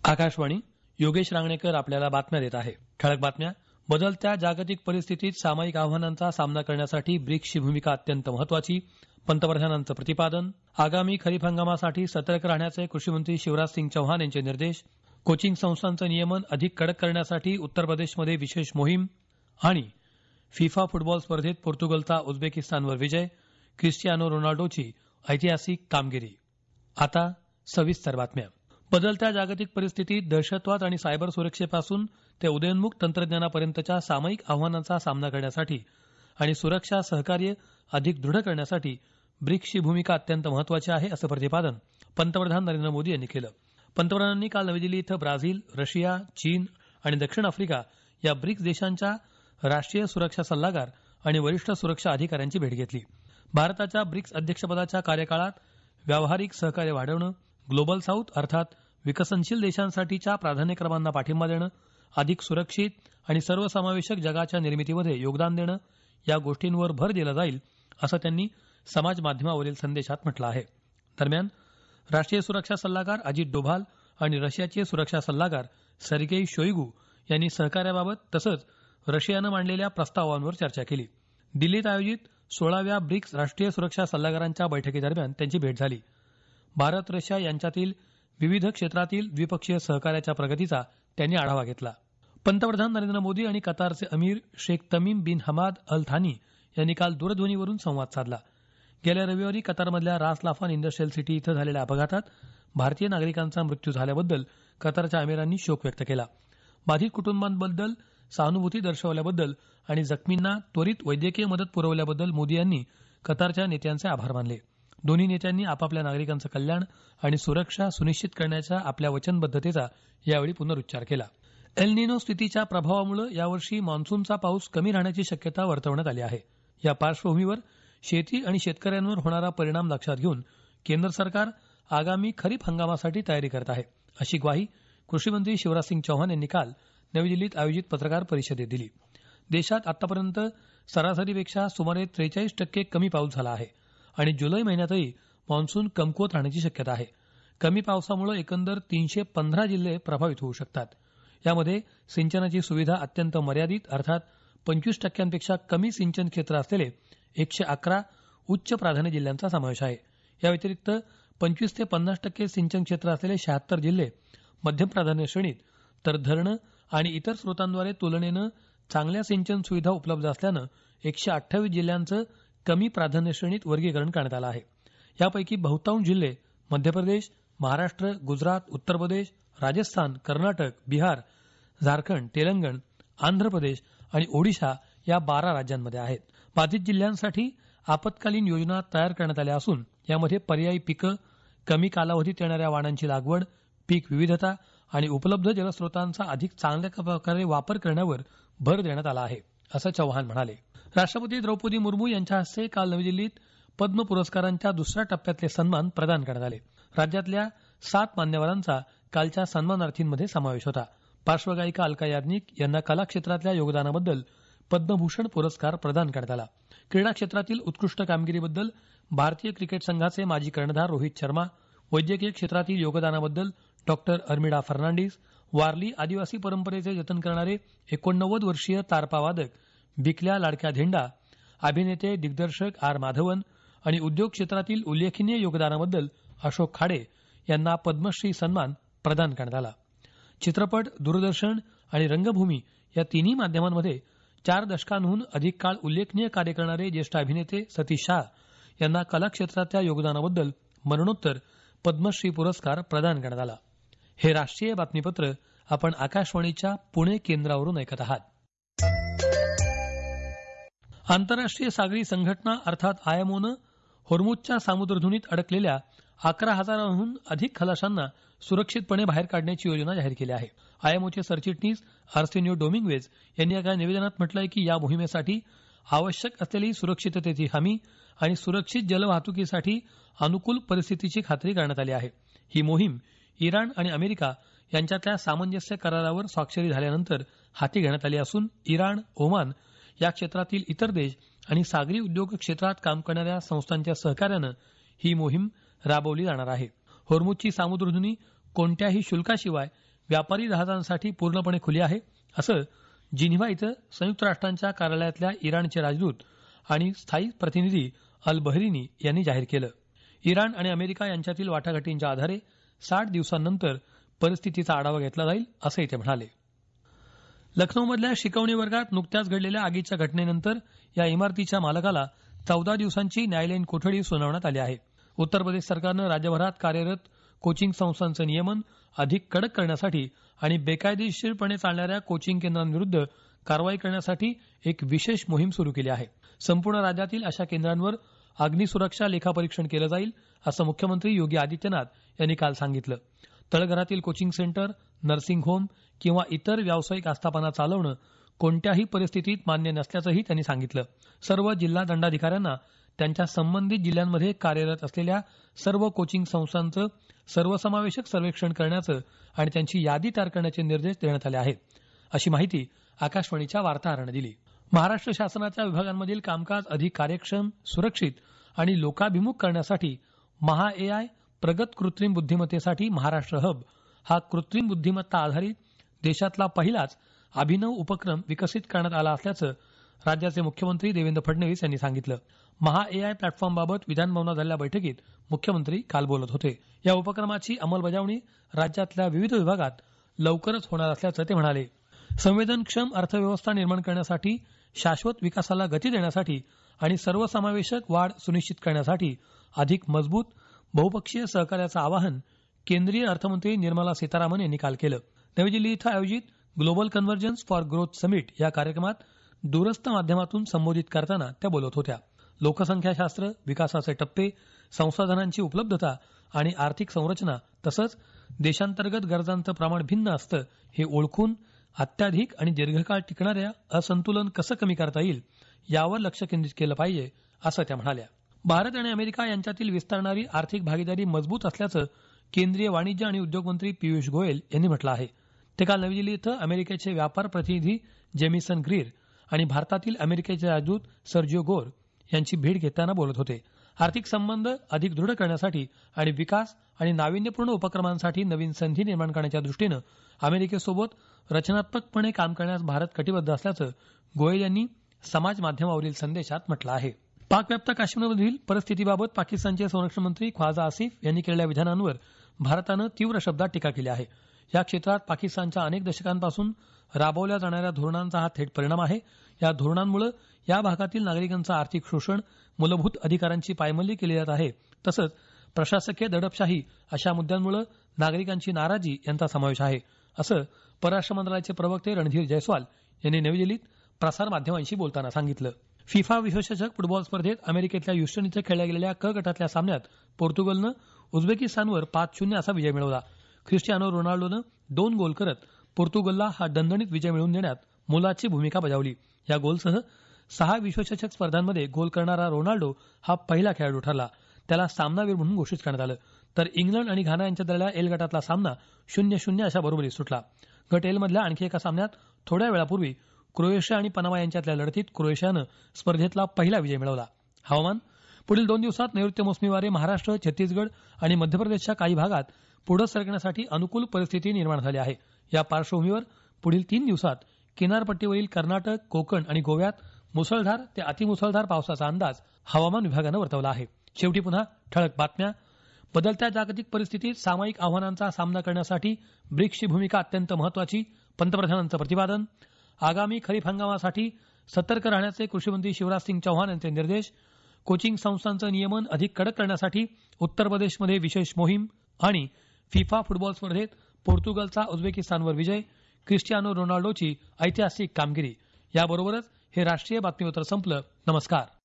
आकाशवाणी. योगेश रांगणेकर आपल्याला बातम्या देत आहे. ठळक बातम्या. बदलत्या जागतिक परिस्थितीत सामायिक आव्हानांचा सामना करण्यासाठी ब्रिक्सची भूमिका अत्यंत महत्वाची. पंतप्रधानांचं प्रतिपादन. आगामी खरीप हंगामासाठी सतर्क राहण्याचे कृषीमंत्री शिवराज सिंग चौहान यांचे निर्देश. कोचिंग संस्थांचं नियमन अधिक कडक करण्यासाठी उत्तर प्रदेशमध्ये विशेष मोहीम. आणि फिफा फुटबॉल स्पर्धेत पोर्तुगलचा उझबेकिस्तानवर विजय. क्रिस्टियानो रोनाल्डोची ऐतिहासिक कामगिरी. आता सविस्तर बातम्या. बदलत्या जागतिक परिस्थितीत दहशतवाद आणि सायबर सुरक्षेपासून ते उदयोन्मुख तंत्रज्ञानापर्यंतच्या सामायिक आव्हानांचा सामना करण्यासाठी आणि सुरक्षा सहकार्य अधिक दृढ करण्यासाठी ब्रिक्सची भूमिका अत्यंत महत्वाची आहे असं प्रतिपादन पंतप्रधान नरेंद्र मोदी यांनी केलं. पंतप्रधानांनी काल नवी दिल्ली इथं ब्राझील, रशिया, चीन आणि दक्षिण आफ्रिका या ब्रिक्स देशांच्या राष्ट्रीय सुरक्षा सल्लागार आणि वरिष्ठ सुरक्षा अधिकाऱ्यांची भेट घेतली. भारताच्या ब्रिक्स अध्यक्षपदाच्या कार्यकाळात व्यावहारिक सहकार्य वाढवणं, ग्लोबल साऊथ अर्थात विकसनशील देशांसाठीच्या प्राधान्यक्रमांना पाठिंबा देणं, अधिक सुरक्षित आणि सर्वसमावेशक जगाच्या निर्मितीमध्ये योगदान देणं या गोष्टींवर भर दिला जाईल असं त्यांनी समाज माध्यमावरील संदेशात म्हटलं आहे. दरम्यान राष्ट्रीय सुरक्षा सल्लागार अजित डोभाल आणि रशियाचे सुरक्षा सल्लागार सर्गेई शोईगू यांनी सहकार्याबाबत तसंच रशियानं मांडलेल्या प्रस्तावांवर चर्चा केली. दिल्लीत आयोजित 16व्या ब्रिक्स राष्ट्रीय सुरक्षा सल्लागारांच्या बैठकीदरम्यान त्यांची भेट झाली. भारत रशिया यांच्यातील विविध क्षेत्रातील द्विपक्षीय सहकार्याच्या प्रगतीचा त्यांनी आढावा घेतला. पंतप्रधान नरेंद्र मोदी आणि कतारचे अमीर शेख तमीम बिन हमाद अल थानी यांनी काल दूरध्वनीवरून संवाद साधला. गेल्या रविवारी कतारमधल्या रास लाफान इंडस्ट्रियल सिटी इथं झालेल्या अपघातात भारतीय नागरिकांचा मृत्यू झाल्याबद्दल कतारच्या अमिरांनी शोक व्यक्त केला. बाधित कुटुंबांबद्दल सहानुभूती दर्शवल्याबद्दल आणि जखमींना त्वरित वैद्यकीय मदत पुरवल्याबद्दल मोदी यांनी कतारच्या नेत्यांचे आभार मानले. दोन्ही नेत्यांनी आपापल्या नागरिकांचं कल्याण आणि सुरक्षा सुनिश्चित करण्याच्या आपल्या वचनबद्धतेचा यावेळी पुनरुच्चार केला. एल निनो स्थितीच्या प्रभावामुळे यावर्षी मान्सूनचा पाऊस कमी राहण्याची शक्यता वर्तवण्यात आली आहे. या पार्श्वभूमीवर शेती आणि शेतकऱ्यांवर होणारा परिणाम लक्षात घेऊन केंद्र सरकार आगामी खरीप हंगामासाठी तयारी करत आहे अशी ग्वाही कृषीमंत्री शिवराज सिंग चौहान यांनी काल नवी दिल्लीत आयोजित पत्रकार परिषदेत दिली. देशात आतापर्यंत सरासरीपेक्षा सुमारे 43% कमी पाऊस झाला आहे आणि जुलै महिन्यातही मान्सून कमकुवत राहण्याची शक्यता आहे. कमी पावसामुळे एकंदर 315 जिल्हे प्रभावित होऊ शकतात. यामध्ये सिंचनाची सुविधा अत्यंत मर्यादित अर्थात 25%पेक्षा कमी सिंचन क्षेत्र असलेले 111 उच्च प्राधान्य जिल्ह्यांचा समावेश आहे. या व्यतिरिक्त 25 ते 50% सिंचन क्षेत्र असलेले 76 जिल्हे मध्यम प्राधान्य श्रेणीत तर धरणं आणि इतर स्रोतांद्वारे तुलनेनं चांगल्या सिंचन सुविधा उपलब्ध असल्यानं 128 जिल्ह्यांचं कमी प्राधान्य श्रेणीत वर्गीकरण करण्यात आलं आहे. यापैकी बहुतांश जिल्हे मध्य प्रदेश, महाराष्ट्र, गुजरात, उत्तर प्रदेश, राजस्थान, कर्नाटक, बिहार, झारखंड, तेलंगण, आंध्र प्रदेश आणि ओडिशा या 12 राज्यांमध्ये आहेत. बाधित जिल्ह्यांसाठी आपत्कालीन योजना तयार करण्यात आल्या असून यामध्ये पर्यायी पिकं, कमी कालावधीत येणाऱ्या वाणांची लागवड, पीक विविधता आणि उपलब्ध जलस्रोतांचा अधिक चांगल्या प्रकारे वापर करण्यावर भर देण्यात आला आहे असं चौहान म्हणाले. राष्ट्रपती द्रौपदी मुर्मू यांच्या हस्ते काल नवी दिल्लीत पद्म पुरस्कारांच्या दुसऱ्या टप्प्यातले सन्मान प्रदान करण्यात आले. राज्यातल्या 7 मान्यवरांचा कालच्या सन्मानार्थींमध्ये समावेश होता. पार्श्वगायिका अलका याज्ञिक यांना कला क्षेत्रातल्या योगदानाबद्दल पद्मभूषण पुरस्कार प्रदान करण्यात आला. क्रीडा क्षेत्रातील उत्कृष्ट कामगिरीबद्दल भारतीय क्रिकेट संघाचे माजी कर्णधार रोहित शर्मा, वैद्यकीय क्षेत्रातील योगदानाबद्दल डॉक्टर अर्मिडा फर्नांडिस, वारली आदिवासी परंपरेचे जतन करणारे 89 वर्षीय तारपा वादक बिकल्या लाडक्या धेंडा, अभिनेते दिग्दर्शक आर माधवन आणि उद्योग क्षेत्रातील उल्लेखनीय योगदानाबद्दल अशोक खाडे यांना पद्मश्री सन्मान प्रदान करण्यात आला. चित्रपट, दूरदर्शन आणि रंगभूमी या तिन्ही माध्यमांमध्ये 4 दशकांहून अधिक काळ उल्लेखनीय कार्य करणारे ज्येष्ठ अभिनेते सतीश शाह यांना कला क्षेत्रातल्या योगदानाबद्दल मरणोत्तर पद्मश्री पुरस्कार प्रदान करण्यात आला. हे राष्ट्रीय बातमीपत्र आपण आकाशवाणीच्या पुणे केंद्रावरून ऐकत आहात. आंतरराष्ट्रीय सागरी संघटना अर्थात आयएमओनं होर्मुझच्या सामुद्रधुनीत अडकलेल्या 11,000हून अधिक खलाशांना सुरक्षितपणे बाहेर काढण्याची योजना जाहीर केली आहे. आयएमओचे सरचिटणीस आर्सेनियो डोमिंग्वेज यांनी एका निवेदनात म्हटलंय की या मोहिमेसाठी आवश्यक असलेली सुरक्षिततेची हमी आणि सुरक्षित जलवाहतुकीसाठी अनुकूल परिस्थितीची खात्री करण्यात आली आहे. ही मोहीम इराण आणि अमेरिका यांच्यातल्या सामंजस्य करारावर स्वाक्षरी झाल्यानंतर हाती घेण्यात आली असून इराण, ओमान या क्षेत्रातील इतर देश आणि सागरी उद्योग क्षेत्रात काम करणाऱ्या संस्थांच्या सहकार्यानं ही मोहीम राबवली जाणार आहे. होर्मुझची सामुद्रधुनी कोणत्याही शुल्काशिवाय व्यापारी जहाजांसाठी पूर्णपणे खुली आहे असं जिनिव्हा इथं संयुक्त राष्ट्रांच्या कार्यालयातल्या इराणचे राजदूत आणि स्थायी प्रतिनिधी अल बहरीनी यांनी जाहीर केलं. इराण आणि अमेरिका यांच्यातील वाटाघाटींच्या आधारे 60 दिवसांनंतर परिस्थितीचा आढावा घेतला जाईल असंही ते म्हणाले. लखनौमधल्या शिकवणी वर्गात नुकत्याच घडलेल्या आगीच्या घटनेनंतर या इमारतीच्या मालकाला 14 दिवसांची न्यायालयीन कोठडी सुनावण्यात आली आहे. उत्तर प्रदेश सरकारनं राज्यभरात कार्यरत कोचिंग संस्थांचं नियमन अधिक कडक करण्यासाठी आणि बेकायदेशीरपणे चालणाऱ्या कोचिंग केंद्रांविरुद्ध कारवाई करण्यासाठी एक विशेष मोहीम सुरू केली आहे. संपूर्ण राज्यातील अशा केंद्रांवर अग्निसुरक्षा लेखापरीक्षण केलं जाईल असं मुख्यमंत्री योगी आदित्यनाथ यांनी काल सांगितलं. तळघरातील कोचिंग सेंटर, नर्सिंग होम किंवा इतर व्यावसायिक आस्थापना चालवणं कोणत्याही परिस्थितीत मान्य नसल्याचंही त्यांनी सांगितलं. सर्व जिल्हा दंडाधिकाऱ्यांना त्यांच्या संबंधित जिल्ह्यांमध्ये कार्यरत असलेल्या सर्व कोचिंग संस्थांचं सर्वसमावेशक सर्वेक्षण करण्याचं आणि त्यांची यादी तयार करण्याचे निर्देश देण्यात आले आहेत, अशी माहिती आकाशवाणीच्या वार्ताहरानं दिली. महाराष्ट्र शासनाच्या विभागांमधील कामकाज अधिक कार्यक्षम, सुरक्षित आणि लोकाभिमुख करण्यासाठी महा एआय प्रगत कृत्रिम बुद्धिमत्तेसाठी महाराष्ट्र हब हा कृत्रिम बुद्धिमत्ता आधारित देशातला पहिलाच अभिनव उपक्रम विकसित करण्यात आला असल्याचं राज्याचे मुख्यमंत्री देवेंद्र फडणवीस यांनी सांगितलं. महा एआय प्लॅटफॉर्मबाबत विधानभवनात झालेल्या बैठकीत मुख्यमंत्री काल बोलत होते. या उपक्रमाची अंमलबजावणी राज्यातल्या विविध विभागात लवकरच होणार असल्याचं ते म्हणाले. संवेदनक्षम अर्थव्यवस्था निर्माण करण्यासाठी, शाश्वत विकासाला गती देण्यासाठी आणि सर्वसमावेशक वाढ सुनिश्चित करण्यासाठी अधिक मजबूत बहुपक्षीय सहकार्याचं आवाहन केंद्रीय अर्थमंत्री निर्मला सीतारामन यांनी काल केलं. नवी दिल्ली इथं आयोजित global convergence for growth summit या कार्यक्रमात दूरस्थ माध्यमातून संबोधित करताना त्या बोलत होत्या. लोकसंख्याशास्त्र, विकासाचे टप्पे, संसाधनांची उपलब्धता आणि आर्थिक संरचना तसंच देशांतर्गत गरजांचं प्रमाण भिन्न असतं हे ओळखून अत्याधिक आणि दीर्घकाळ टिकणाऱ्या असंतुलन कसं कमी करता येईल यावर लक्ष केंद्रित केलं पाहिजे असं त्या म्हणाल्या. भारत आणि अमेरिका यांच्यातील विस्तारणारी आर्थिक भागीदारी मजबूत असल्याचं केंद्रीय वाणिज्य आणि उद्योग मंत्री पियुष गोयल यांनी म्हटलं आहे. ते काल नवी दिल्ली इथं अमेरिकेचे व्यापार प्रतिनिधी जेमिसन ग्रीर आणि भारतातील अमेरिकेचे राजदूत सर्जिओ गोर यांची भेट घेताना बोलत होते. आर्थिक संबंध अधिक दृढ करण्यासाठी आणि विकास आणि नाविन्यपूर्ण उपक्रमांसाठी नवीन संधी निर्माण करण्याच्या दृष्टीनं अमेरिकेसोबत रचनात्मकपणे काम करण्यास भारत कटिबद्ध असल्याचं गोयल यांनी समाज माध्यमावरील संदेशात म्हटलं आहे. पाकव्याप्त काश्मीरमधील परिस्थितीबाबत पाकिस्तानचे संरक्षण मंत्री ख्वाजा आसिफ यांनी केलेल्या विधानांवर भारतानं तीव्र शब्दात टीका केली आहे. या क्षेत्रात पाकिस्तानच्या अनेक दशकांपासून राबवल्या जाणाऱ्या धोरणांचा हा थेट परिणाम आहे. या धोरणांमुळे या भागातील नागरिकांचं आर्थिक शोषण, मूलभूत अधिकारांची पायमल्ली केली जात आहे. तसंच प्रशासकीय दडपशाही अशा मुद्द्यांमुळे नागरिकांची नाराजी यांचा समावेश आहे, असं परराष्ट्र मंत्रालयाचे प्रवक्ते रणधीर जयस्वाल यांनी नवी दिल्लीत प्रसारमाध्यमांशी बोलताना सांगितलं. फिफा विश्वचषक फुटबॉल स्पर्धेत अमेरिकेतल्या ह्युस्टन इथं खेळल्या गेलेल्या क गटातल्या सामन्यात पोर्तुगलनं उझबेकिस्तानवर 5-0 असा विजय मिळवला. ख्रिस्टियानो रोनाल्डोनं 2 गोल करत पोर्तुगलला हा दणदणीत विजय मिळवून देण्यात मोलाची भूमिका बजावली. या गोलसह 6 विश्वचषक स्पर्धांमध्ये गोल करणारा रोनाल्डो हा पहिला खेळाडू ठरला. त्याला सामनावीर म्हणून घोषित करण्यात आलं. तर इंग्लंड आणि घाना यांच्यात झालेला एल गटातला सामना 0-0 अशा बरोबरीत सुटला. गट एल मधल्या आणखी एका सामन्यात थोड्या वेळापूर्वी क्रोएशिया आणि पनामा यांच्यातल्या लढतीत क्रोएशियानं स्पर्धेतला पहिला विजय मिळवला. हवामान पुढील 2 दिवसात नैऋत्य मोसमी वारे महाराष्ट्र, छत्तीसगड आणि मध्य प्रदेशच्या काही भागात पुढे सरकण्यासाठी अनुकूल परिस्थिती निर्माण झाली आहे. या पार्श्वभूमीवर पुढील 3 दिवसात किनारपट्टीवरील कर्नाटक, कोकण आणि गोव्यात मुसळधार ते अतिमुसळधार पावसाचा अंदाज हवामान विभागानं वर्तवला आहे. शेवटी पुन्हा ठळक बातम्या. बदलत्या जागतिक परिस्थितीत सामायिक आव्हानांचा सामना करण्यासाठी ब्रिक्सची भूमिका अत्यंत महत्वाची, पंतप्रधानांचं प्रतिपादन. आगामी खरीप हंगामासाठी सतर्क राहण्याचे कृषीमंत्री शिवराज सिंग चौहान यांचे निर्देश. कोचिंग संस्थांचं नियमन अधिक कडक करण्यासाठी उत्तर प्रदेशमध्ये विशेष मोहीम. आणि फिफा फुटबॉल स्पर्धेत पोर्तुगलचा उझबेकिस्तानवर विजय, क्रिस्टियानो रोनाल्डोची ऐतिहासिक कामगिरी. याबरोबरच हे राष्ट्रीय बातमीपत्र संपलं. नमस्कार.